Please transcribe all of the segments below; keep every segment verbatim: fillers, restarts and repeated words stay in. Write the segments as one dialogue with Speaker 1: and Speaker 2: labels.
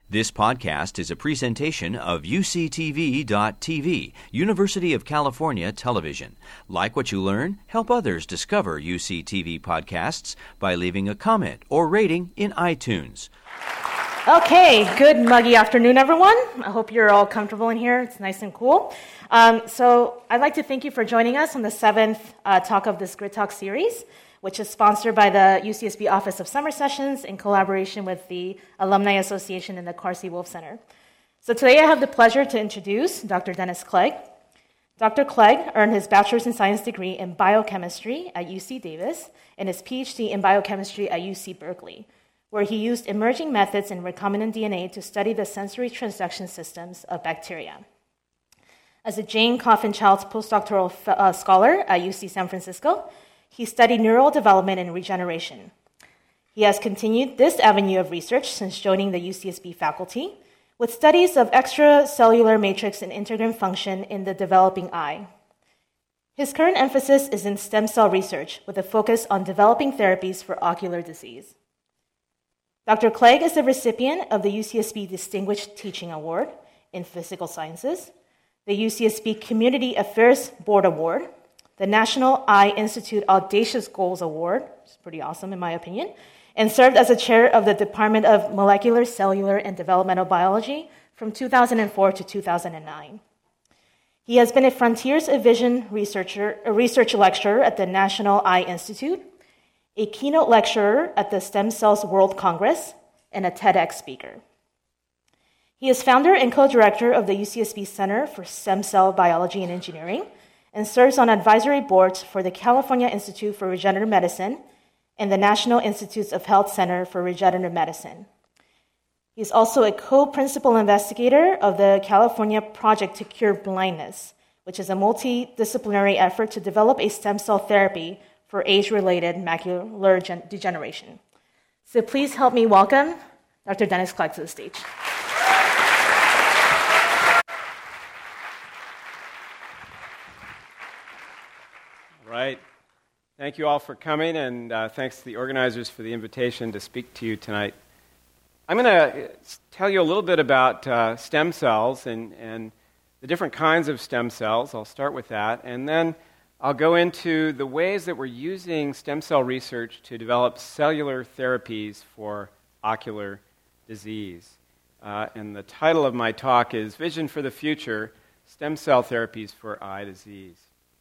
Speaker 1: This podcast is a presentation of U C T V dot T V, University of California Television. Like what you learn? Help others discover U C T V podcasts by leaving a comment or rating in iTunes.
Speaker 2: Okay, good muggy afternoon, everyone. I hope you're all comfortable in here. It's nice and cool. Um, so I'd like to thank you for joining us on the seventh uh, talk of this Grid Talk series, which is sponsored by the U C S B Office of Summer Sessions in collaboration with the Alumni Association and the Carsey Wolf Center. So today I have the pleasure to introduce Doctor Dennis Clegg. Doctor Clegg earned his bachelor's in science degree in biochemistry at U C Davis and his PhD in biochemistry at U C Berkeley, where he used emerging methods in recombinant D N A to study the sensory transduction systems of bacteria. As a Jane Coffin Childs postdoctoral uh, scholar at U C San Francisco, he studied neural development and regeneration. He has continued this avenue of research since joining the U C S B faculty, with studies of extracellular matrix and integrin function in the developing eye. His current emphasis is in stem cell research, with a focus on developing therapies for ocular disease. Doctor Clegg is the recipient of the U C S B Distinguished Teaching Award in Physical Sciences, the U C S B Community Affairs Board Award, the National Eye Institute Audacious Goals Award, which is pretty awesome in my opinion, and served as a chair of the Department of Molecular, Cellular, and Developmental Biology from two thousand four to two thousand nine. He has been a Frontiers of Vision researcher, a research lecturer at the National Eye Institute, a keynote lecturer at the Stem Cells World Congress, and a TEDx speaker. He is founder and co-director of the U C S B Center for Stem Cell Biology and Engineering, and serves on advisory boards for the California Institute for Regenerative Medicine and the National Institutes of Health Center for Regenerative Medicine. He is also a co-principal investigator of the California Project to Cure Blindness, which is a multidisciplinary effort to develop a stem cell therapy for age-related macular gen- degeneration. So please help me welcome Doctor Dennis Clegg to the stage.
Speaker 3: Right. Thank you all for coming, and uh, thanks to the organizers for the invitation to speak to you tonight. I'm going to tell you a little bit about uh, stem cells and, and the different kinds of stem cells. I'll start with that, and then I'll go into the ways that we're using stem cell research to develop cellular therapies for ocular disease. Uh, and the title of my talk is Vision for the Future, Stem Cell Therapies for Eye Disease.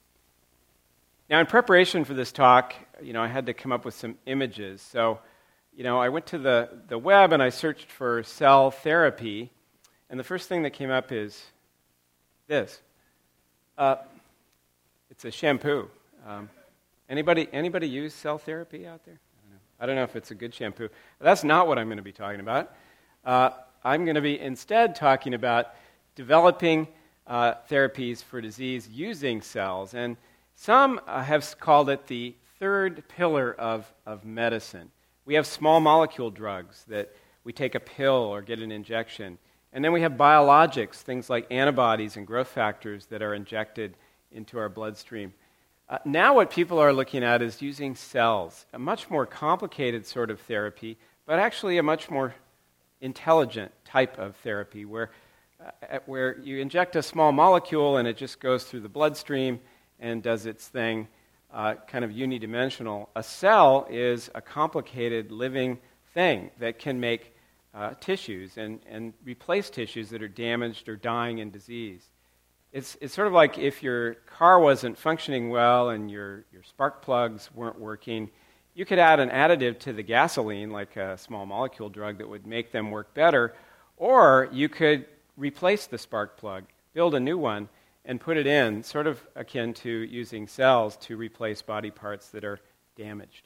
Speaker 3: Now, in preparation for this talk, you know, I had to come up with some images. So, you know, I went to the, the web and I searched for cell therapy, and the first thing that came up is this. Uh, it's a shampoo. Um, anybody anybody use cell therapy out there? I don't know. I don't know if it's a good shampoo. That's not what I'm going to be talking about. Uh, I'm going to be instead talking about developing uh, therapies for disease using cells. And some uh, have called it the third pillar of, of medicine. We have small molecule drugs that we take a pill or get an injection. And then we have biologics, things like antibodies and growth factors that are injected into our bloodstream. Uh, now what people are looking at is using cells, a much more complicated sort of therapy, but actually a much more intelligent type of therapy where, uh, where you inject a small molecule and it just goes through the bloodstream and does its thing, uh, kind of unidimensional. A cell is a complicated living thing that can make uh, tissues and, and replace tissues that are damaged or dying in disease. It's, it's sort of like if your car wasn't functioning well and your, your spark plugs weren't working, you could add an additive to the gasoline, like a small molecule drug that would make them work better, or you could replace the spark plug, build a new one, and put it in, sort of akin to using cells to replace body parts that are damaged.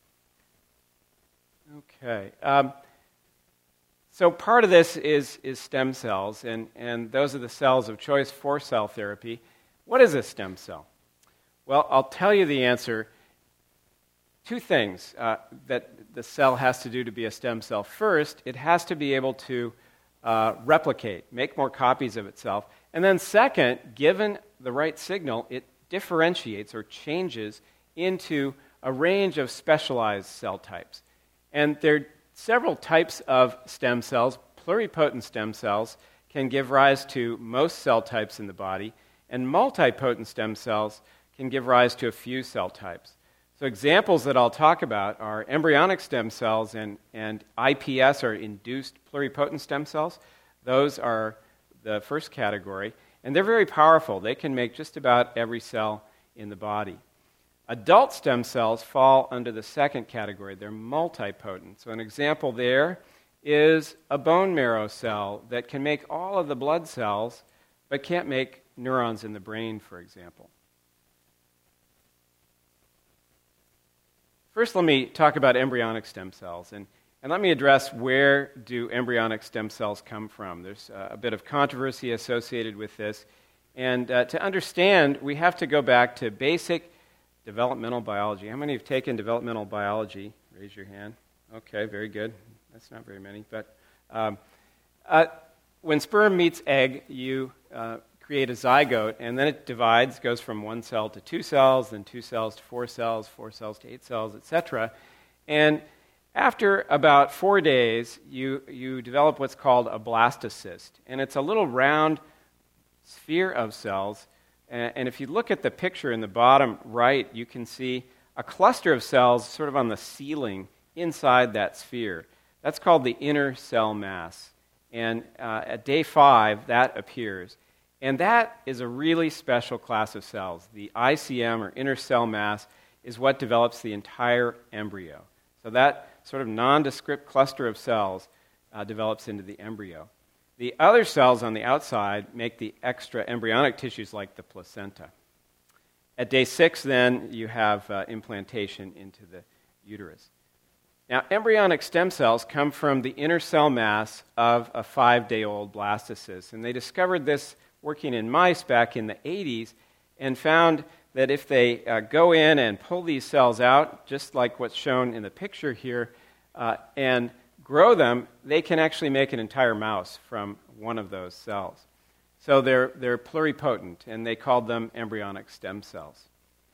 Speaker 3: Okay. Um, so part of this is, is stem cells, and, and those are the cells of choice for cell therapy. What is a stem cell? Well, I'll tell you the answer. Two things uh, that the cell has to do to be a stem cell. First, it has to be able to uh, replicate, make more copies of itself. And then second, given the right signal, it differentiates or changes into a range of specialized cell types. And there are several types of stem cells, pluripotent stem cells can give rise to most cell types in the body, and multipotent stem cells can give rise to a few cell types. So examples that I'll talk about are embryonic stem cells and, and I P S, or induced pluripotent stem cells. Those are the first category, and they're very powerful. They can make just about every cell in the body. Adult stem cells fall under the second category. They're multipotent. So an example there is a bone marrow cell that can make all of the blood cells, but can't make neurons in the brain, for example. First, let me talk about embryonic stem cells, and, and let me address where do embryonic stem cells come from. There's uh, a bit of controversy associated with this, and uh, to understand, we have to go back to basic developmental biology. How many have taken developmental biology? Raise your hand. Okay, very good. That's not very many, but um, uh, when sperm meets egg, you uh, create a zygote, and then it divides, goes from one cell to two cells, then two cells to four cells, four cells to eight cells, et cetera. And after about four days, you, you develop what's called a blastocyst, and it's a little round sphere of cells. And, and if you look at the picture in the bottom right, you can see a cluster of cells sort of on the ceiling inside that sphere. That's called the inner cell mass. And uh, at day five, that appears. And that is a really special class of cells. The I C M, or inner cell mass, is what develops the entire embryo. So that sort of nondescript cluster of cells uh, develops into the embryo. The other cells on the outside make the extra embryonic tissues like the placenta. At day six, then, you have uh, implantation into the uterus. Now, embryonic stem cells come from the inner cell mass of a five-day-old blastocyst, and they discovered this working in mice back in the eighties and found that if they uh, go in and pull these cells out, just like what's shown in the picture here, uh, and grow them, they can actually make an entire mouse from one of those cells. So they're, they're pluripotent, and they called them embryonic stem cells.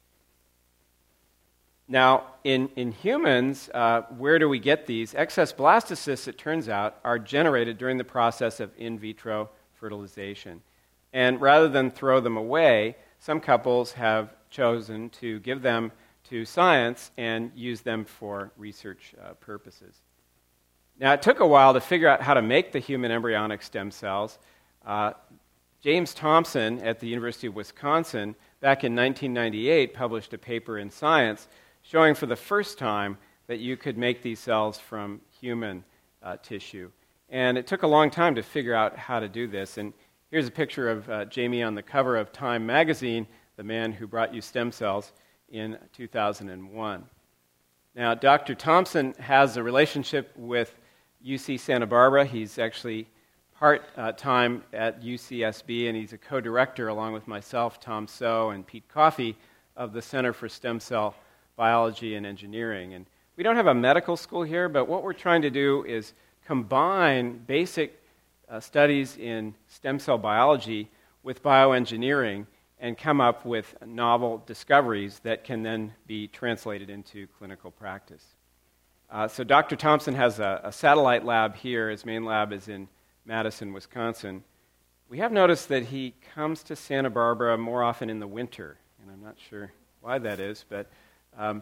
Speaker 3: Now, in, in humans, uh, where do we get these? Excess blastocysts, it turns out, are generated during the process of in vitro fertilization. And rather than throw them away, some couples have chosen to give them to science and use them for research uh, purposes. Now, it took a while to figure out how to make the human embryonic stem cells. Uh, James Thompson at the University of Wisconsin, back in nineteen ninety-eight, published a paper in Science showing for the first time that you could make these cells from human uh, tissue. And it took a long time to figure out how to do this. And here's a picture of uh, Jamie on the cover of Time magazine, the man who brought you stem cells in two thousand one. Now, Doctor Thompson has a relationship with U C Santa Barbara. He's actually part-time uh, at U C S B, and he's a co-director, along with myself, Tom So, and Pete Coffey, of the Center for Stem Cell Biology and Engineering. And we don't have a medical school here, but what we're trying to do is combine basic uh, studies in stem cell biology with bioengineering and come up with novel discoveries that can then be translated into clinical practice. Uh, so Doctor Thompson has a, a satellite lab here. His main lab is in Madison, Wisconsin. We have noticed that he comes to Santa Barbara more often in the winter, and I'm not sure why that is, but um,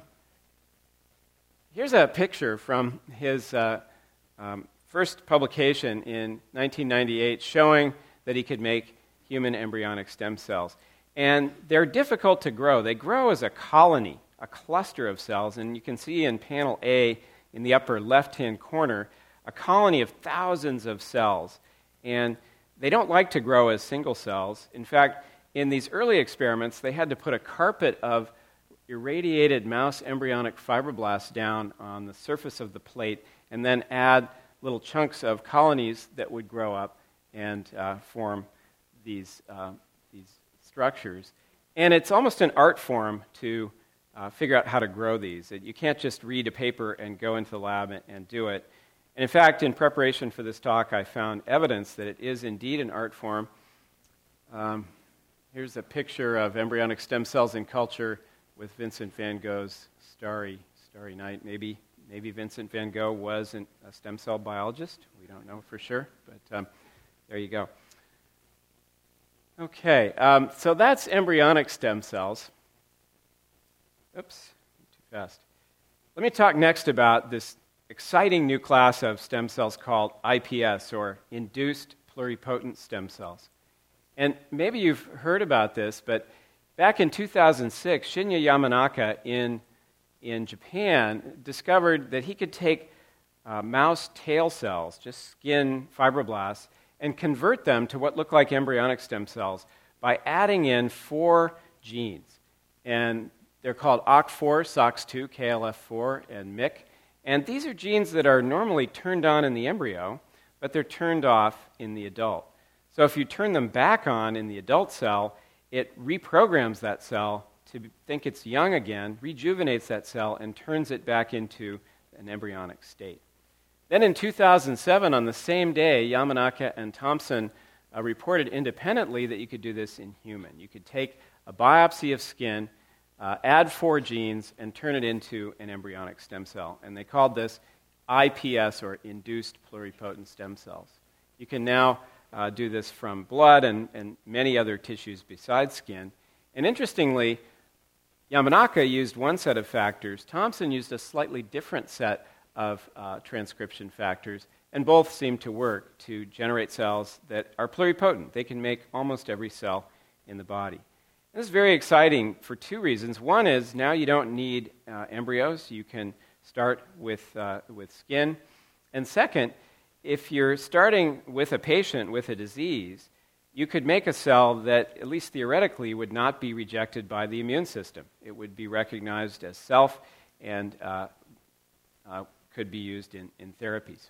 Speaker 3: here's a picture from his uh, um, first publication in nineteen ninety-eight showing that he could make human embryonic stem cells. And they're difficult to grow. They grow as a colony, a cluster of cells, and you can see in panel A in the upper left-hand corner a colony of thousands of cells. And they don't like to grow as single cells. In fact, in these early experiments, they had to put a carpet of irradiated mouse embryonic fibroblasts down on the surface of the plate and then add little chunks of colonies that would grow up and uh, form these, uh, these structures. And it's almost an art form to uh, figure out how to grow these. You can't just read a paper and go into the lab and, and do it. And in fact, in preparation for this talk, I found evidence that it is indeed an art form. Um, here's a picture of embryonic stem cells in culture with Vincent van Gogh's Starry, Starry Night. Maybe maybe Vincent van Gogh was an, a stem cell biologist. We don't know for sure, but um, there you go. Okay, um, so that's embryonic stem cells. Oops, too fast. Let me talk next about this exciting new class of stem cells called I P S, or induced pluripotent stem cells. And maybe you've heard about this, but back in two thousand six, Shinya Yamanaka in, in Japan discovered that he could take uh, mouse tail cells, just skin fibroblasts, and convert them to what look like embryonic stem cells by adding in four genes. And they're called O C four, S O X two, K L F four, and M Y C. And these are genes that are normally turned on in the embryo, but they're turned off in the adult. So if you turn them back on in the adult cell, it reprograms that cell to think it's young again, rejuvenates that cell, and turns it back into an embryonic state. Then in two thousand seven, on the same day, Yamanaka and Thompson uh, reported independently that you could do this in human. You could take a biopsy of skin, uh, add four genes, and turn it into an embryonic stem cell. And they called this I P S, or induced pluripotent stem cells. You can now uh, do this from blood and, and many other tissues besides skin. And interestingly, Yamanaka used one set of factors. Thompson used a slightly different set of uh, transcription factors, and both seem to work to generate cells that are pluripotent. They can make almost every cell in the body. And this is very exciting for two reasons. One is now you don't need uh, embryos. You can start with, uh, with skin. And second, if you're starting with a patient with a disease, you could make a cell that, at least theoretically, would not be rejected by the immune system. It would be recognized as self and uh, uh, could be used in, in therapies.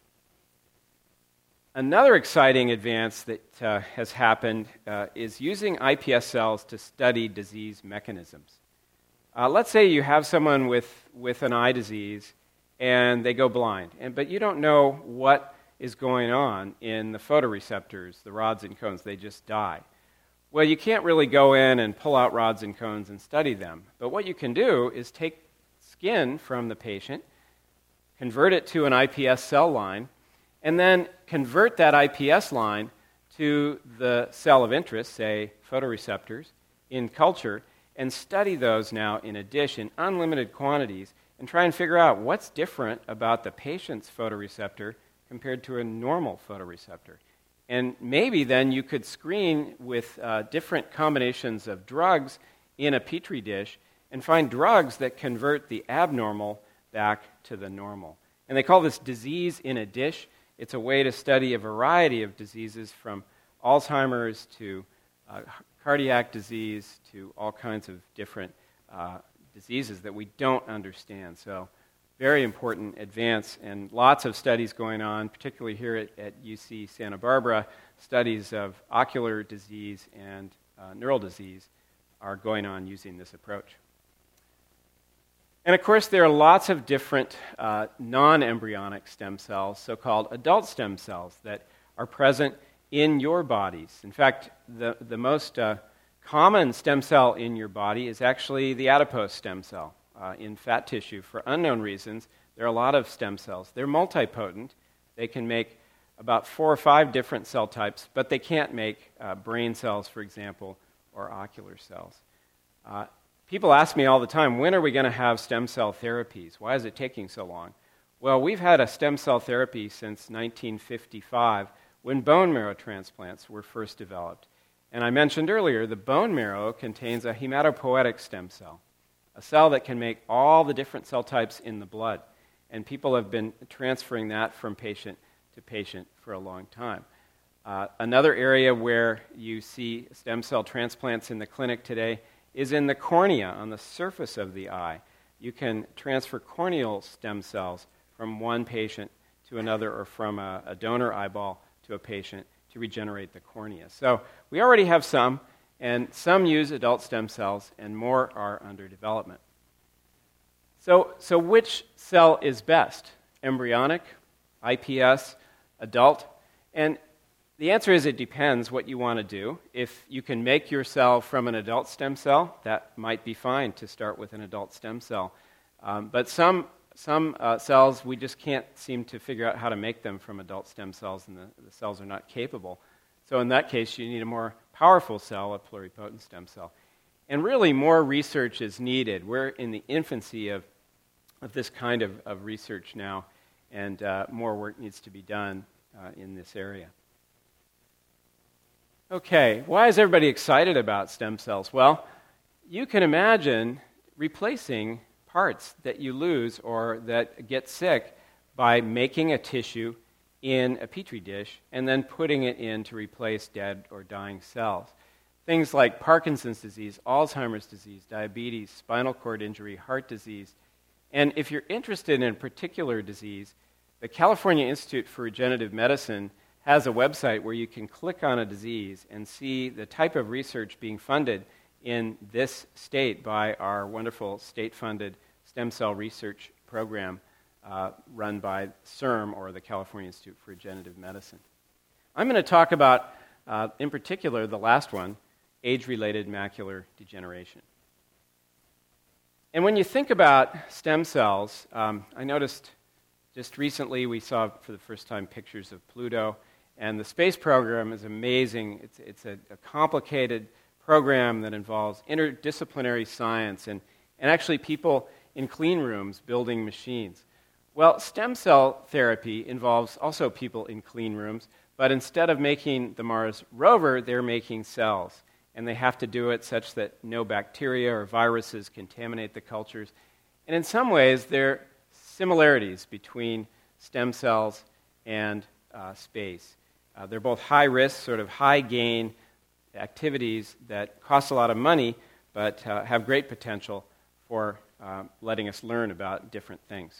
Speaker 3: Another exciting advance that uh, has happened uh, is using I P S cells to study disease mechanisms. Uh, let's say you have someone with, with an eye disease and they go blind, and, but you don't know what is going on in the photoreceptors, the rods and cones. They just die. Well, you can't really go in and pull out rods and cones and study them. But what you can do is take skin from the patient, convert it to an I P S cell line, and then convert that I P S line to the cell of interest, say photoreceptors, in culture, and study those now in a dish in unlimited quantities and try and figure out what's different about the patient's photoreceptor compared to a normal photoreceptor. And maybe then you could screen with uh, different combinations of drugs in a petri dish and find drugs that convert the abnormal back to the normal. And they call this disease in a dish. It's a way to study a variety of diseases from Alzheimer's to uh, cardiac disease to all kinds of different uh, diseases that we don't understand. So very important advance, and lots of studies going on, particularly here at, at U C Santa Barbara. Studies of ocular disease and uh, neural disease are going on using this approach. And of course, there are lots of different uh, non-embryonic stem cells, so-called adult stem cells, that are present in your bodies. In fact, the, the most uh, common stem cell in your body is actually the adipose stem cell. Uh, in fat tissue, for unknown reasons, there are a lot of stem cells. They're multipotent. They can make about four or five different cell types, but they can't make uh, brain cells, for example, or ocular cells. Uh, people ask me all the time, when are we going to have stem cell therapies? Why is it taking so long? Well, we've had a stem cell therapy since nineteen fifty-five, when bone marrow transplants were first developed. And I mentioned earlier, the bone marrow contains a hematopoietic stem cell, a cell that can make all the different cell types in the blood. And people have been transferring that from patient to patient for a long time. Uh, another area where you see stem cell transplants in the clinic today is in the cornea, on the surface of the eye. You can transfer corneal stem cells from one patient to another, or from a, a donor eyeball to a patient, to regenerate the cornea. So we already have some, and some use adult stem cells, and more are under development. So, so which cell is best? Embryonic, I P S, adult? And the answer is it depends what you want to do. If you can make your cell from an adult stem cell, that might be fine to start with an adult stem cell. Um, but some some uh, cells, we just can't seem to figure out how to make them from adult stem cells, and the, the cells are not capable. So in that case, you need a more powerful cell, a pluripotent stem cell. And really, more research is needed. We're in the infancy of, of this kind of, of research now, and uh, more work needs to be done uh, in this area. Okay, why is everybody excited about stem cells? Well, you can imagine replacing parts that you lose or that get sick by making a tissue in a petri dish and then putting it in to replace dead or dying cells. Things like Parkinson's disease, Alzheimer's disease, diabetes, spinal cord injury, heart disease. And if you're interested in a particular disease, the California Institute for Regenerative Medicine has a website where you can click on a disease and see the type of research being funded in this state by our wonderful state-funded stem cell research program uh, run by C I R M, or the California Institute for Regenerative Medicine. I'm going to talk about, uh, in particular, the last one, age-related macular degeneration. And when you think about stem cells, um, I noticed just recently we saw for the first time pictures of Pluto, and the space program is amazing. It's, it's a, a complicated program that involves interdisciplinary science and, and actually people in clean rooms building machines. Well, stem cell therapy involves also people in clean rooms, but instead of making the Mars rover, they're making cells. And they have to do it such that no bacteria or viruses contaminate the cultures. And in some ways, there are similarities between stem cells and uh, space. Uh, they're both high-risk, sort of high-gain activities that cost a lot of money, but uh, have great potential for uh, letting us learn about different things.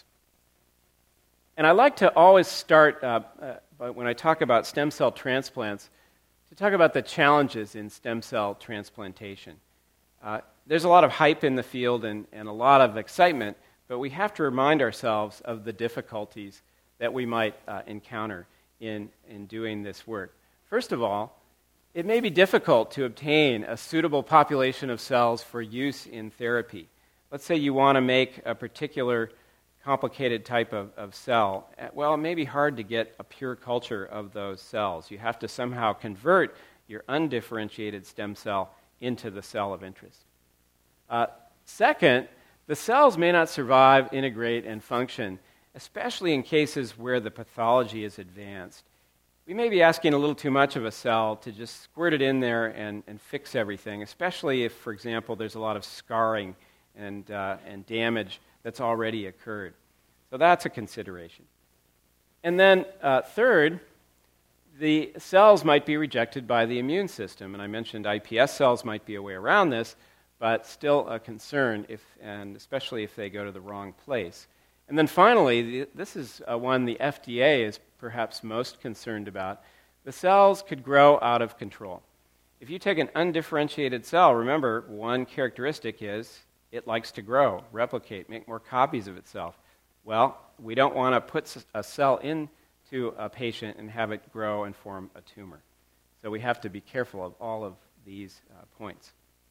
Speaker 3: And I like to always start, uh, uh, when I talk about stem cell transplants, to talk about the challenges in stem cell transplantation. Uh, there's a lot of hype in the field and, and a lot of excitement, but we have to remind ourselves of the difficulties that we might uh, encounter in, in doing this work. First of all, it may be difficult to obtain a suitable population of cells for use in therapy. Let's say you want to make a particular complicated type of, of cell. Well, it may be hard to get a pure culture of those cells. You have to somehow convert your undifferentiated stem cell into the cell of interest. Uh, second, the cells may not survive, integrate, and function, especially in cases where the pathology is advanced. We may be asking a little too much of a cell to just squirt it in there and, and fix everything, especially if, for example, there's a lot of scarring and, uh, and damage that's already occurred. So that's a consideration. And then uh, third, the cells might be rejected by the immune system. And I mentioned I P S cells might be a way around this, but still a concern, if, and especially if they go to the wrong place. And then finally, the, this is uh, one the F D A is perhaps most concerned about. The cells could grow out of control. If you take an undifferentiated cell, remember, one characteristic is it likes to grow, replicate, make more copies of itself. Well, we don't want to put a cell into a patient and have it grow and form a tumor. So we have to be careful of all of these uh, points.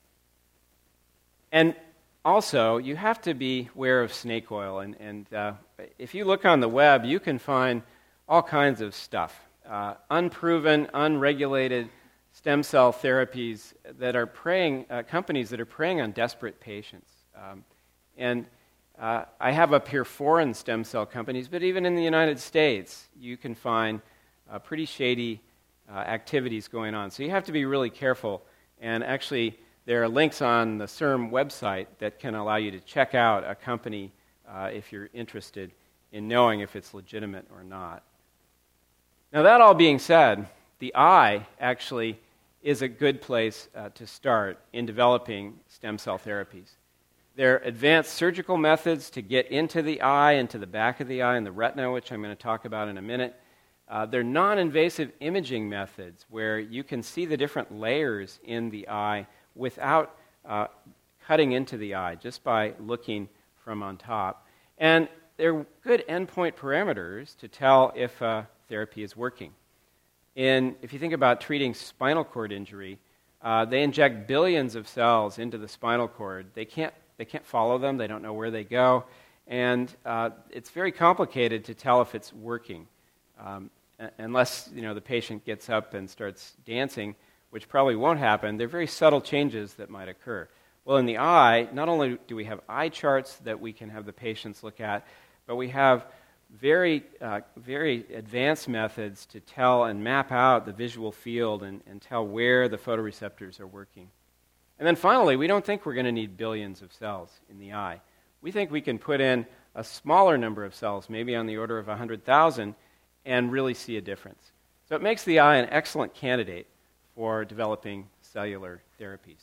Speaker 3: And also, you have to be aware of snake oil. And, and uh, if you look on the web, you can find all kinds of stuff. Uh, unproven, unregulated stem cell therapies that are preying, uh, companies that are preying on desperate patients. Um, and uh, I have up here foreign stem cell companies, but even in the United States, you can find uh, pretty shady uh, activities going on. So you have to be really careful. And actually, there are links on the C I R M website that can allow you to check out a company uh, if you're interested in knowing if it's legitimate or not. Now, that all being said, the eye actually is a good place uh, to start in developing stem cell therapies. There are advanced surgical methods to get into the eye, into the back of the eye, and the retina, which I'm going to talk about in a minute. Uh, there are non-invasive imaging methods where you can see the different layers in the eye without uh, cutting into the eye, just by looking from on top. And there are good endpoint parameters to tell if uh, therapy is working. In, if you think about treating spinal cord injury, uh, they inject billions of cells into the spinal cord. They can't, they can't follow them. They don't know where they go. and uh, it's very complicated to tell if it's working, um, unless you know the patient gets up and starts dancing, which probably won't happen. There are very subtle changes that might occur. Well, in the eye, not only do we have eye charts that we can have the patients look at, but we have very, uh, very advanced methods to tell and map out the visual field and, and tell where the photoreceptors are working. And then finally, we don't think we're going to need billions of cells in the eye. We think we can put in a smaller number of cells, maybe on the order of one hundred thousand, and really see a difference. So it makes the eye an excellent candidate for developing cellular therapies.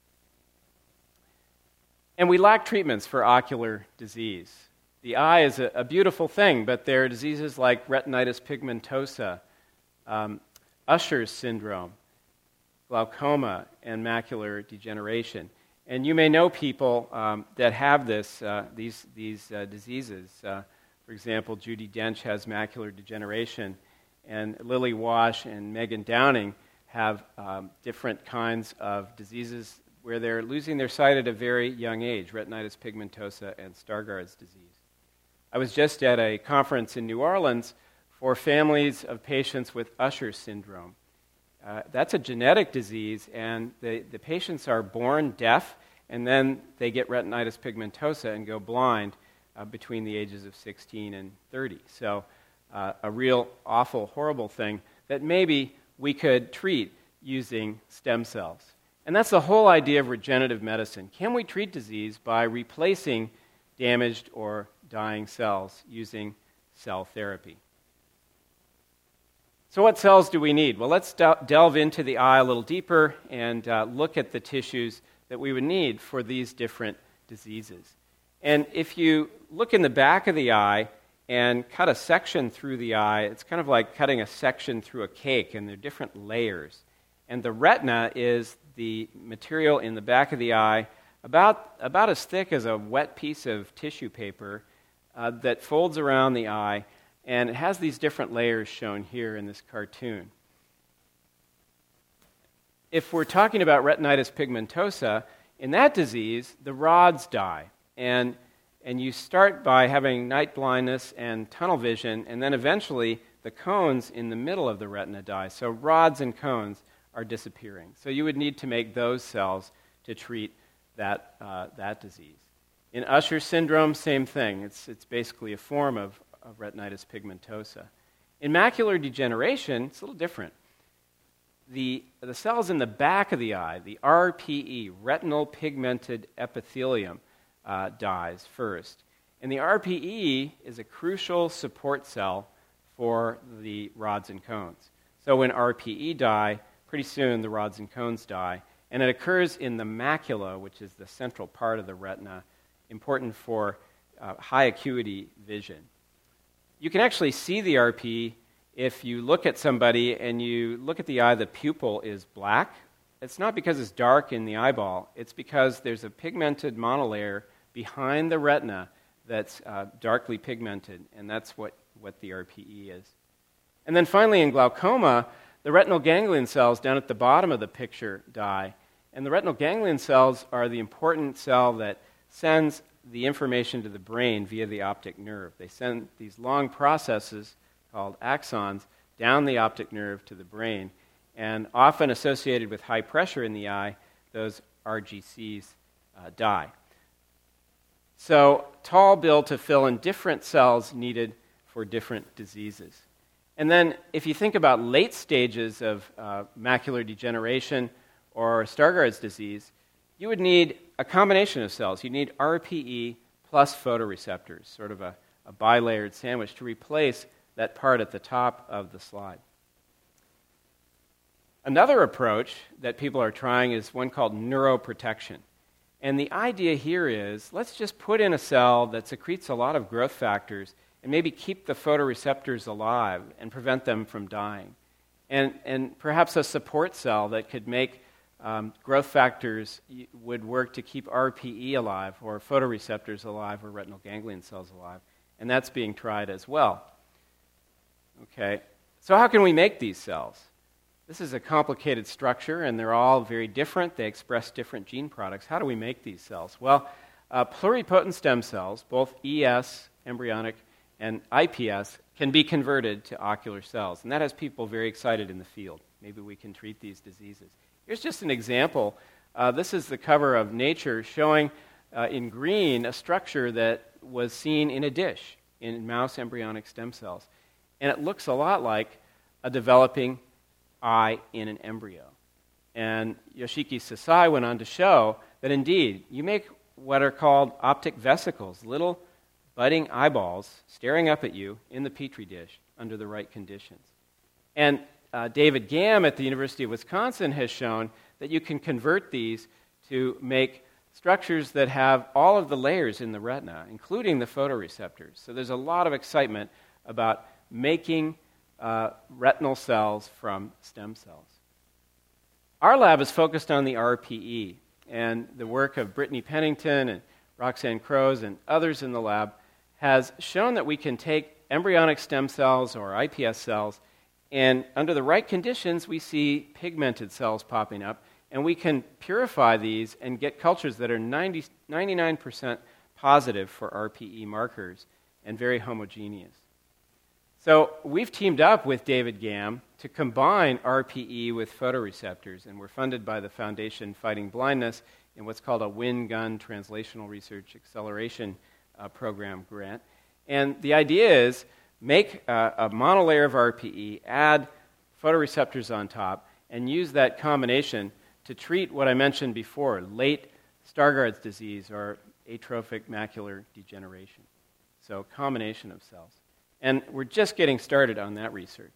Speaker 3: And we lack treatments for ocular disease. The eye is a, a beautiful thing, but there are diseases like retinitis pigmentosa, um, Usher's syndrome, glaucoma, and macular degeneration. And you may know people um, that have this, uh, these, these uh, diseases. Uh, for example, Judi Dench has macular degeneration, and Lily Wash and Megan Downing have um, different kinds of diseases where they're losing their sight at a very young age, retinitis pigmentosa and Stargardt's disease. I was just at a conference in New Orleans for families of patients with Usher's syndrome. Uh, that's a genetic disease, and the, the patients are born deaf, and then they get retinitis pigmentosa and go blind uh, between the ages of sixteen and thirty. So uh, a real awful, horrible thing that maybe we could treat using stem cells. And that's the whole idea of regenerative medicine. Can we treat disease by replacing damaged or dying cells using cell therapy? So what cells do we need? Well, let's del- delve into the eye a little deeper and uh, look at the tissues that we would need for these different diseases. And if you look in the back of the eye and cut a section through the eye, it's kind of like cutting a section through a cake, and there are different layers. And the retina is the material in the back of the eye, about, about as thick as a wet piece of tissue paper uh, that folds around the eye, and it has these different layers shown here in this cartoon. If we're talking about retinitis pigmentosa, in that disease, the rods die. And, and you start by having night blindness and tunnel vision, and then eventually the cones in the middle of the retina die. So rods and cones are disappearing. So you would need to make those cells to treat that, uh, that disease. In Usher's syndrome, same thing. It's, it's basically a form of, of retinitis pigmentosa. In macular degeneration, it's a little different. The, the cells in the back of the eye, the R P E, retinal pigmented epithelium, uh, dies first. And the R P E is a crucial support cell for the rods and cones. So when R P E die, pretty soon the rods and cones die. And it occurs in the macula, which is the central part of the retina, important for uh, high acuity vision. You can actually see the R P E if you look at somebody and you look at the eye, the pupil is black. It's not because it's dark in the eyeball. It's because there's a pigmented monolayer behind the retina that's uh, darkly pigmented, and that's what, what the R P E is. And then finally in glaucoma, the retinal ganglion cells down at the bottom of the picture die. And the retinal ganglion cells are the important cell that sends the information to the brain via the optic nerve. They send these long processes called axons down the optic nerve to the brain. And often associated with high pressure in the eye, those R G Cs uh, die. So tall bill to fill in different cells needed for different diseases. And then if you think about late stages of uh, macular degeneration or Stargardt's disease, you would need a combination of cells. You need R P E plus photoreceptors, sort of a, a bilayered sandwich to replace that part at the top of the slide. Another approach that people are trying is one called neuroprotection. And the idea here is, let's just put in a cell that secretes a lot of growth factors and maybe keep the photoreceptors alive and prevent them from dying. And, and perhaps a support cell that could make um, growth factors would work to keep R P E alive, or photoreceptors alive, or retinal ganglion cells alive. And that's being tried as well. Okay, so how can we make these cells? This is a complicated structure, and they're all very different. They express different gene products. How do we make these cells? Well, uh, pluripotent stem cells, both E S, embryonic, and I P S, can be converted to ocular cells. And that has people very excited in the field. Maybe we can treat these diseases. Here's just an example. Uh, this is the cover of Nature showing uh, in green a structure that was seen in a dish in mouse embryonic stem cells. And it looks a lot like a developing eye in an embryo. And Yoshiki Sasai went on to show that indeed, you make what are called optic vesicles, little budding eyeballs staring up at you in the Petri dish under the right conditions. And uh, David Gamm at the University of Wisconsin has shown that you can convert these to make structures that have all of the layers in the retina, including the photoreceptors. So there's a lot of excitement about making uh, retinal cells from stem cells. Our lab is focused on the R P E, and the work of Brittany Pennington and Roxanne Crows and others in the lab has shown that we can take embryonic stem cells or I P S cells, and under the right conditions, we see pigmented cells popping up, and we can purify these and get cultures that are ninety, ninety-nine percent positive for R P E markers and very homogeneous. So we've teamed up with David Gamm to combine R P E with photoreceptors, and we're funded by the Foundation Fighting Blindness in what's called a WIN-GUN Translational Research Acceleration uh, Program grant. And the idea is make uh, a monolayer of R P E, add photoreceptors on top, and use that combination to treat what I mentioned before, late Stargardt's disease or atrophic macular degeneration. So combination of cells. And we're just getting started on that research.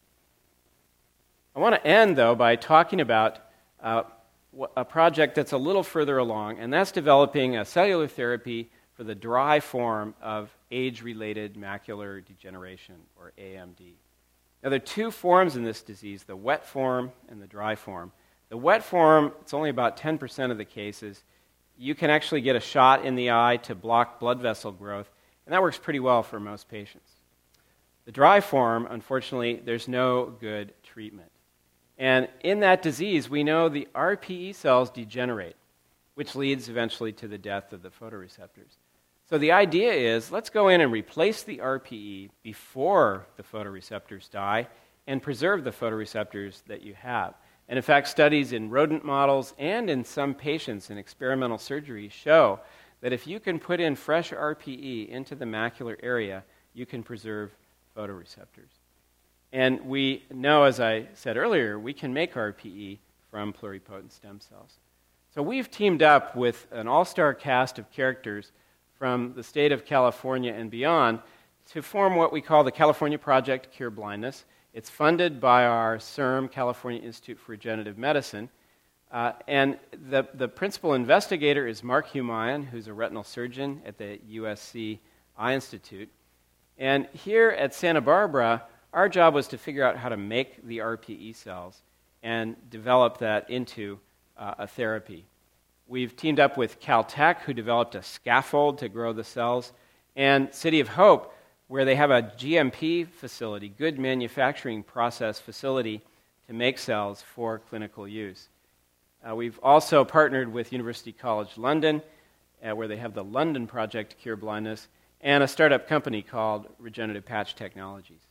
Speaker 3: I want to end, though, by talking about uh, a project that's a little further along, and that's developing a cellular therapy for the dry form of age-related macular degeneration, or A M D. Now, there are two forms in this disease, the wet form and the dry form. The wet form, it's only about ten percent of the cases. You can actually get a shot in the eye to block blood vessel growth, and that works pretty well for most patients. The dry form, unfortunately, there's no good treatment. And in that disease, we know the R P E cells degenerate, which leads eventually to the death of the photoreceptors. So the idea is, let's go in and replace the R P E before the photoreceptors die and preserve the photoreceptors that you have. And in fact, studies in rodent models and in some patients in experimental surgery show that if you can put in fresh R P E into the macular area, you can preserve photoreceptors. And we know, as I said earlier, we can make R P E from pluripotent stem cells. So we've teamed up with an all-star cast of characters from the state of California and beyond to form what we call the California Project Cure Blindness. It's funded by our C I R M, California Institute for Regenerative Medicine. Uh, and the, the principal investigator is Mark Humayun, who's a retinal surgeon at the U S C Eye Institute. And here at Santa Barbara, our job was to figure out how to make the R P E cells and develop that into uh, a therapy. We've teamed up with Caltech, who developed a scaffold to grow the cells, and City of Hope, where they have a G M P facility, good manufacturing process facility, to make cells for clinical use. Uh, we've also partnered with University College London, uh, where they have the London Project to Cure Blindness, and a startup company called Regenerative Patch Technologies.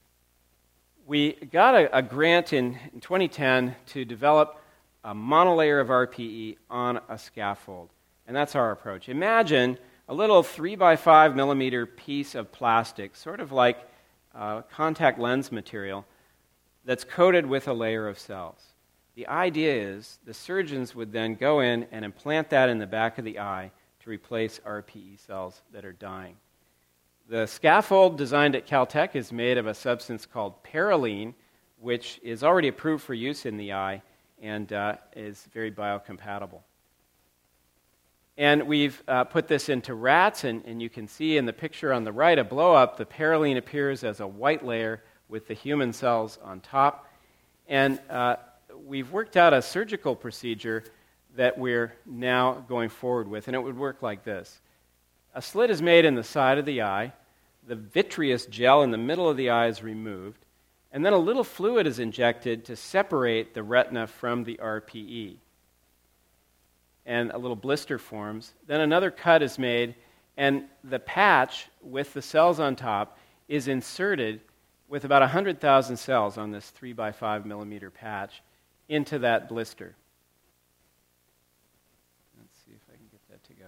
Speaker 3: We got a, a grant in, in twenty ten to develop a monolayer of R P E on a scaffold, and that's our approach. Imagine a little three by five millimeter piece of plastic, sort of like uh, contact lens material, that's coated with a layer of cells. The idea is the surgeons would then go in and implant that in the back of the eye to replace R P E cells that are dying. The scaffold designed at Caltech is made of a substance called Parylene, which is already approved for use in the eye and uh, is very biocompatible. And we've uh, put this into rats, and, and you can see in the picture on the right, a blow-up, the Parylene appears as a white layer with the human cells on top. And uh, we've worked out a surgical procedure that we're now going forward with, and it would work like this. A slit is made in the side of the eye, the vitreous gel in the middle of the eye is removed, and then a little fluid is injected to separate the retina from the R P E. and a little blister forms. Then another cut is made, and the patch with the cells on top is inserted with about one hundred thousand cells on this three by five millimeter patch into that blister. Let's see if I can get that to go.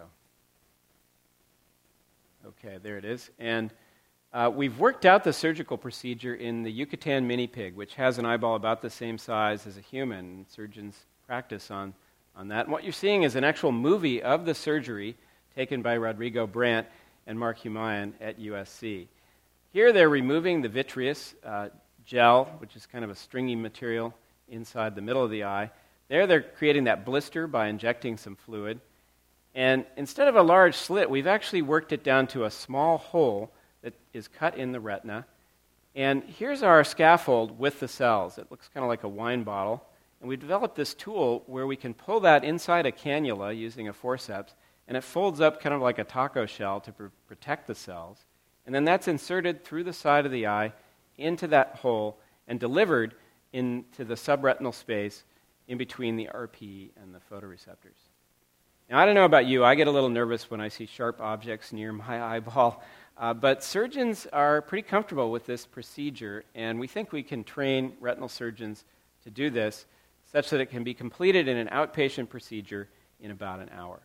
Speaker 3: Okay, there it is. And uh, we've worked out the surgical procedure in the Yucatan mini pig, which has an eyeball about the same size as a human. Surgeons practice on, on that. And what you're seeing is an actual movie of the surgery taken by Rodrigo Brandt and Mark Humayun at U S C. Here they're removing the vitreous uh, gel, which is kind of a stringy material inside the middle of the eye. There they're creating that blister by injecting some fluid. And instead of a large slit, we've actually worked it down to a small hole that is cut in the retina. And here's our scaffold with the cells. It looks kind of like a wine bottle. And we developed this tool where we can pull that inside a cannula using a forceps, and it folds up kind of like a taco shell to pr- protect the cells. And then that's inserted through the side of the eye into that hole and delivered into the subretinal space in between the R P E and the photoreceptors. Now, I don't know about you. I get a little nervous when I see sharp objects near my eyeball. Uh, but surgeons are pretty comfortable with this procedure, and we think we can train retinal surgeons to do this such that it can be completed in an outpatient procedure in about an hour.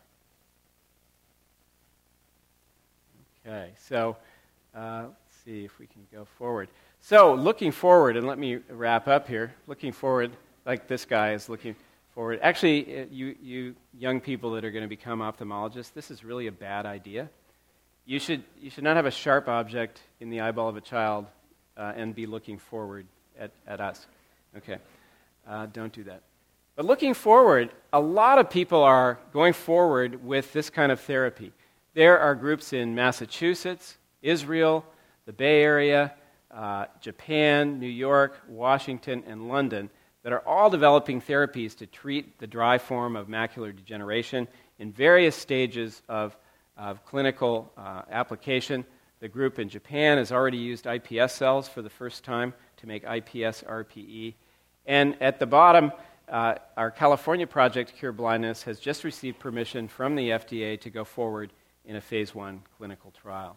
Speaker 3: Okay, so uh, let's see if we can go forward. So, looking forward, and let me wrap up here. Looking forward, like this guy is looking forward. Actually, you, you young people that are going to become ophthalmologists, this is really a bad idea. You should, you should not have a sharp object in the eyeball of a child uh, and be looking forward at, at us. Okay, uh, don't do that. But looking forward, a lot of people are going forward with this kind of therapy. There are groups in Massachusetts, Israel, the Bay Area, uh, Japan, New York, Washington, and London that are all developing therapies to treat the dry form of macular degeneration in various stages of, of clinical uh, application. The group in Japan has already used I P S cells for the first time to make I P S R P E. And at the bottom, uh, our California project, Cure Blindness, has just received permission from the F D A to go forward in a phase one clinical trial.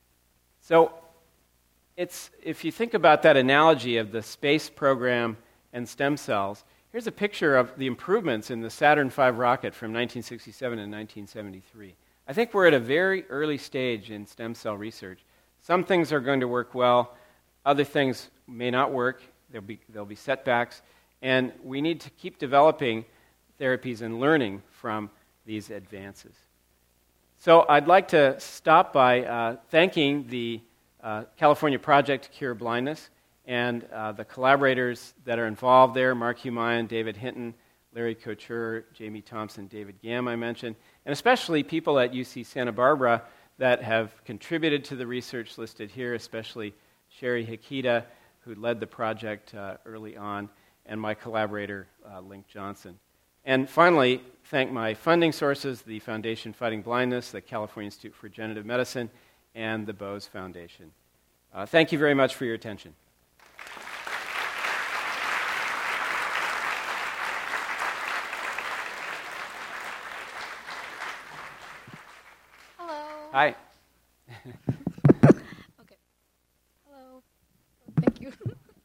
Speaker 3: So it's, if you think about that analogy of the space program and stem cells, here's a picture of the improvements in the Saturn five rocket from nineteen sixty-seven and nineteen seventy-three. I think we're at a very early stage in stem cell research. Some things are going to work well, other things may not work, there'll be, there'll be setbacks, and we need to keep developing therapies and learning from these advances. So I'd like to stop by uh, thanking the uh, California Project to Cure Blindness and uh, the collaborators that are involved there, Mark Humayun, David Hinton, Larry Couture, Jamie Thompson, David Gamm I mentioned, and especially people at U C Santa Barbara that have contributed to the research listed here, especially Sherry Hikita, who led the project uh, early on, and my collaborator, uh, Link Johnson. And finally, thank my funding sources, the Foundation Fighting Blindness, the California Institute for Regenerative Medicine, and the Bose Foundation. Uh, thank you very much for your attention.
Speaker 4: Hello.
Speaker 3: Hi.
Speaker 4: Okay. Hello. Thank you.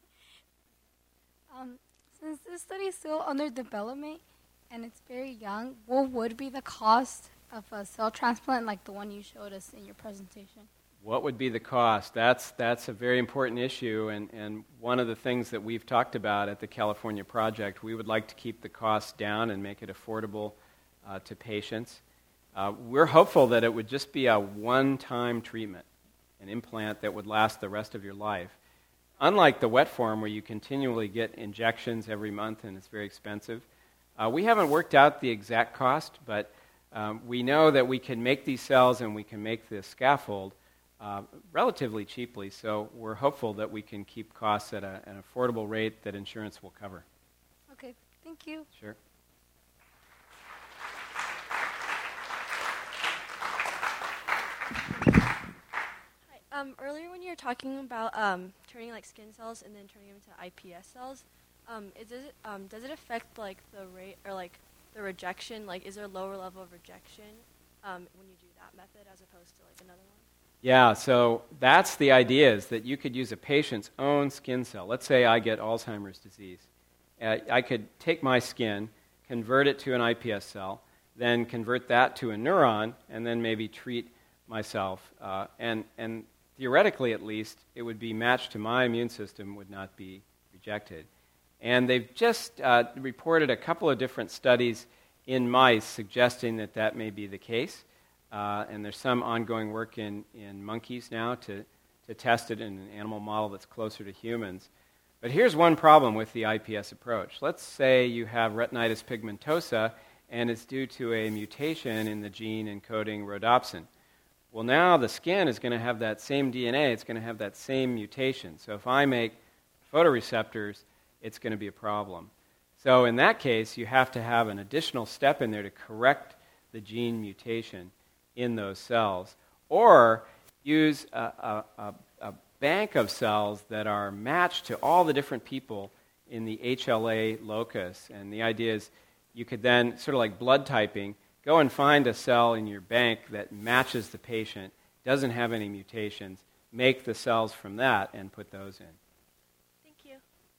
Speaker 4: um, since this study is still under development and it's very young, what would be the cost of a cell transplant like the one you showed us in your presentation?
Speaker 3: What would be the cost? That's, that's a very important issue, and, and one of the things that we've talked about at the California Project. We would like to keep the costs down and make it affordable uh, to patients. Uh, we're hopeful that it would just be a one-time treatment, an implant that would last the rest of your life. Unlike the wet form where you continually get injections every month and it's very expensive, uh, we haven't worked out the exact cost, but um, we know that we can make these cells and we can make this scaffold uh, relatively cheaply, so we're hopeful that we can keep costs at a, an affordable rate that insurance will cover.
Speaker 4: Okay, thank you.
Speaker 3: Sure.
Speaker 5: Um, earlier when you were talking about um, turning like skin cells and then turning them into I P S cells, um, is it, um, does it affect like the rate or like the rejection? Like, is there a lower level of rejection um, when you do that method as opposed to like another one?
Speaker 3: Yeah, so that's the idea, is that you could use a patient's own skin cell. Let's say I get Alzheimer's disease. Uh, I could take my skin, convert it to an I P S cell, then convert that to a neuron, and then maybe treat myself. Uh, and, and theoretically, at least, it would be matched to my immune system, would not be rejected. And they've just uh, reported a couple of different studies in mice suggesting that that may be the case. Uh, and there's some ongoing work in, in monkeys now to, to test it in an animal model that's closer to humans. But here's one problem with the I P S approach. Let's say you have retinitis pigmentosa, and it's due to a mutation in the gene encoding rhodopsin. Well, now the skin is going to have that same D N A. It's going to have that same mutation. So if I make photoreceptors, it's going to be a problem. So in that case, you have to have an additional step in there to correct the gene mutation in those cells, or use a, a, a, a bank of cells that are matched to all the different people in the H L A locus. And the idea is you could then, sort of like blood typing, go and find a cell in your bank that matches the patient, doesn't have any mutations, make the cells from that, and put those in.
Speaker 5: Thank you.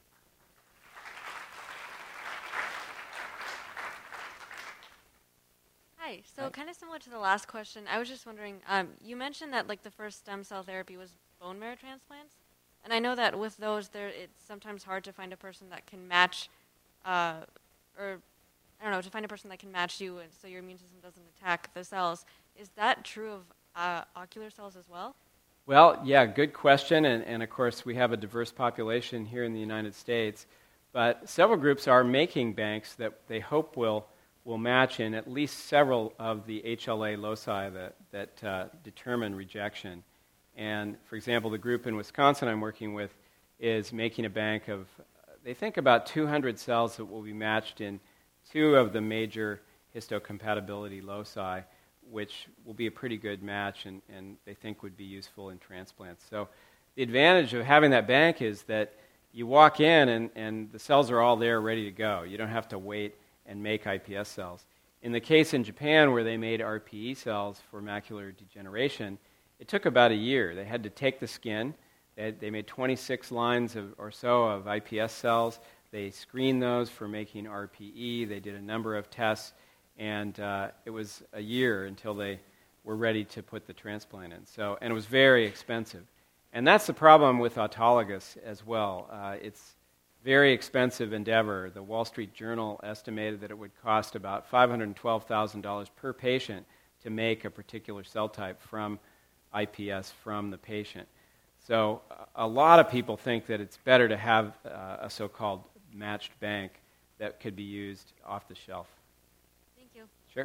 Speaker 6: Hi. So kind of similar to the last question, I was just wondering, um, you mentioned that like the first stem cell therapy was bone marrow transplants, and I know that with those, there it's sometimes hard to find a person that can match, uh, or I don't know, to find a person that can match you, and so your immune system doesn't attack the cells. Is that true of uh, ocular cells as well?
Speaker 3: Well, yeah, good question, and, and of course we have a diverse population here in the United States, but several groups are making banks that they hope will will match in at least several of the H L A loci that, that uh, determine rejection. And for example, the group in Wisconsin I'm working with is making a bank of, they think about two hundred cells that will be matched in two of the major histocompatibility loci, which will be a pretty good match and, and they think would be useful in transplants. So the advantage of having that bank is that you walk in and, and the cells are all there ready to go. You don't have to wait and make I P S cells. In the case in Japan where they made R P E cells for macular degeneration, it took about a year. They had to take the skin. They, had, they made twenty-six lines of, or so of I P S cells. They screened those for making R P E. They did a number of tests, and uh, it was a year until they were ready to put the transplant in. So, and it was very expensive. And that's the problem with autologous as well. Uh, it's very expensive endeavor. The Wall Street Journal estimated that it would cost about five hundred twelve thousand dollars per patient to make a particular cell type from I P S from the patient. So a lot of people think that it's better to have uh, a so-called matched bank that could be used off the shelf.
Speaker 6: Thank you.
Speaker 3: Sure.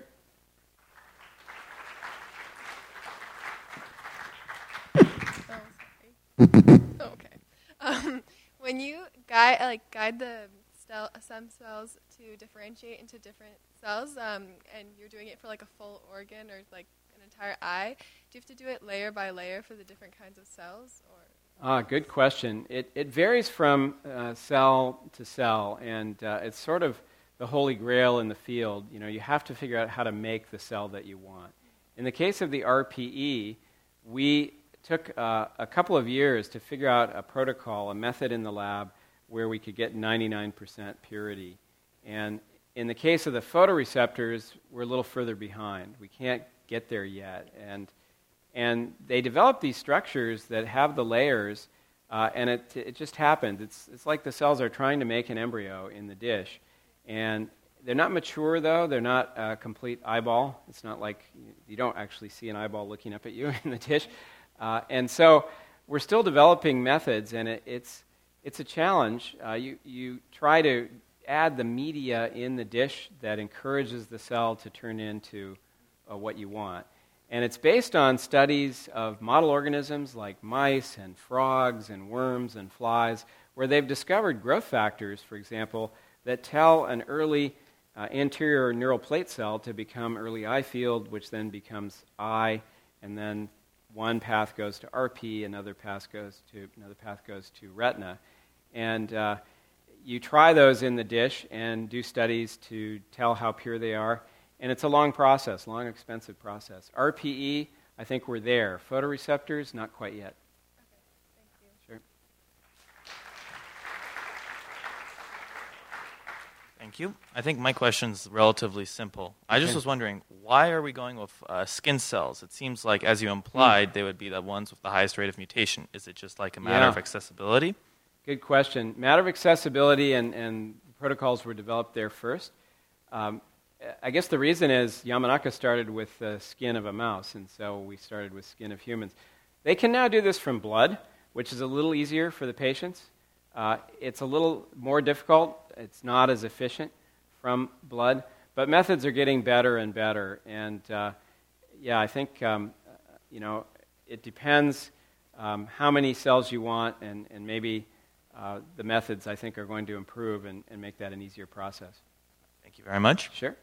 Speaker 7: Oh, sorry. Okay. Um, when you guide like guide the stel- stem cells to differentiate into different cells, um, and you're doing it for like a full organ or like an entire eye, do you have to do it layer by layer for the different kinds of cells? Or
Speaker 3: Ah, good question. It it varies from uh, cell to cell, and uh, it's sort of the holy grail in the field. You know, you have to figure out how to make the cell that you want. In the case of the R P E, we took uh, a couple of years to figure out a protocol, a method in the lab where we could get ninety-nine percent purity. And in the case of the photoreceptors, we're a little further behind. We can't get there yet. And and they developed these structures that have the layers, uh, and it it just happened. It's it's like the cells are trying to make an embryo in the dish. And they're not mature, though. They're not a complete eyeball. It's not like you don't actually see an eyeball looking up at you in the dish. Uh, and so we're still developing methods, and it, it's it's a challenge. Uh, you you try to add the media in the dish that encourages the cell to turn into uh, what you want, and it's based on studies of model organisms like mice and frogs and worms and flies, where they've discovered growth factors, for example, that tell an early uh, anterior neural plate cell to become early eye field, which then becomes eye, and then one path goes to R P, another path goes to another path goes to retina, and uh, you try those in the dish and do studies to tell how pure they are. And it's a long process, long, expensive process. R P E, I think we're there. Photoreceptors, not quite yet.
Speaker 7: Okay, thank you.
Speaker 3: Sure.
Speaker 8: Thank you. I think my question's relatively simple. I just
Speaker 3: Okay.
Speaker 8: was wondering, why are we going with uh, skin cells? It seems like, as you implied, they would be the ones with the highest rate of mutation. Is it just like a matter
Speaker 3: Yeah.
Speaker 8: of accessibility?
Speaker 3: Good question. Matter of accessibility, and, and protocols were developed there first. Um, I guess the reason is Yamanaka started with the skin of a mouse, and so we started with skin of humans. They can now do this from blood, which is a little easier for the patients. Uh, it's a little more difficult. It's not as efficient from blood, but methods are getting better and better. And uh, yeah, I think um, you know it depends um, how many cells you want, and, and maybe uh, the methods I think are going to improve and, and make that an easier process.
Speaker 8: Thank you very much.
Speaker 3: Sure.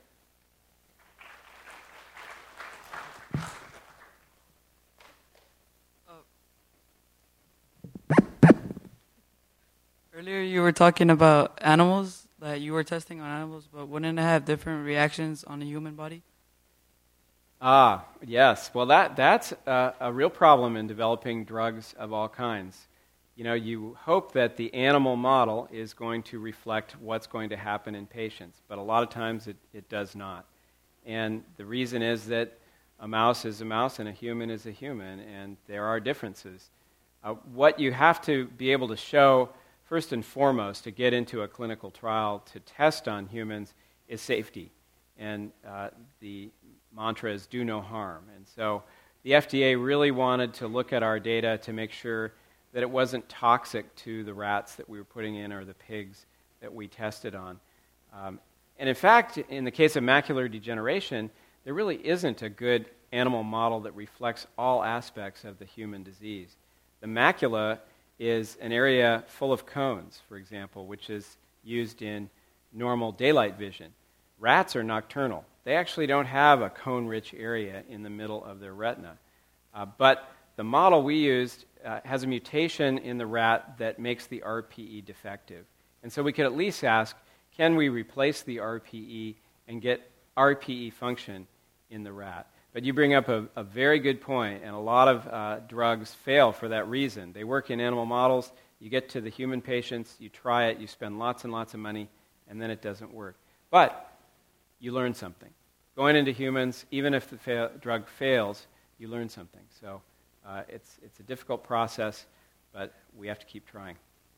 Speaker 9: Earlier you were talking about animals, that you were testing on animals, but wouldn't it have different reactions on the human body?
Speaker 3: Ah, yes. Well, that, that's a, a real problem in developing drugs of all kinds. You know, you hope that the animal model is going to reflect what's going to happen in patients, but a lot of times it, it does not. And the reason is that a mouse is a mouse and a human is a human, and there are differences. Uh, what you have to be able to show, first and foremost, to get into a clinical trial to test on humans is safety. And uh, the mantra is do no harm. And so the F D A really wanted to look at our data to make sure that it wasn't toxic to the rats that we were putting in or the pigs that we tested on. Um, and in fact, in the case of macular degeneration, there really isn't a good animal model that reflects all aspects of the human disease. The macula is an area full of cones, for example, which is used in normal daylight vision. Rats are nocturnal. They actually don't have a cone-rich area in the middle of their retina. Uh, but the model we used uh, has a mutation in the rat that makes the R P E defective. And so we could at least ask, can we replace the R P E and get R P E function in the rat? But you bring up a, a very good point, and a lot of uh, drugs fail for that reason. They work in animal models. You get to the human patients, you try it, you spend lots and lots of money, and then it doesn't work. But you learn something. Going into humans, even if the fa- drug fails, you learn something. So uh, it's, it's a difficult process, but we have to keep trying.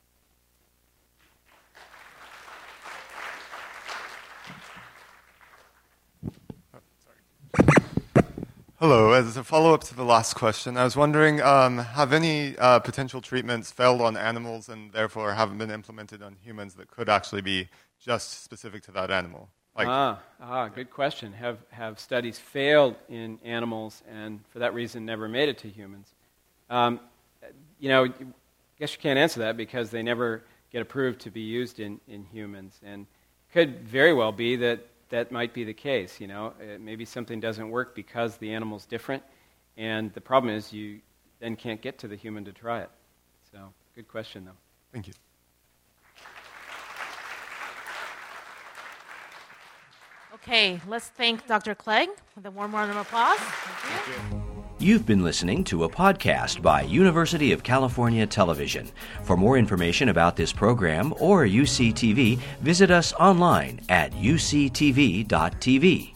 Speaker 10: Hello. As a follow-up to the last question, I was wondering, um, have any uh, potential treatments failed on animals and therefore haven't been implemented on humans that could actually be just specific to that animal? Like,
Speaker 3: ah, ah, good question. Have have studies failed in animals and for that reason never made it to humans? Um, you know, I guess you can't answer that because they never get approved to be used in, in humans. And could very well be that that might be the case, you know. Uh, maybe something doesn't work because the animal's different, and the problem is you then can't get to the human to try it. So, good question, though.
Speaker 10: Thank you.
Speaker 2: Okay, let's thank Doctor Clegg with a warm round of applause. Thank you.
Speaker 1: You've been listening to a podcast by University of California Television. For more information about this program or U C T V, visit us online at U C T V dot T V.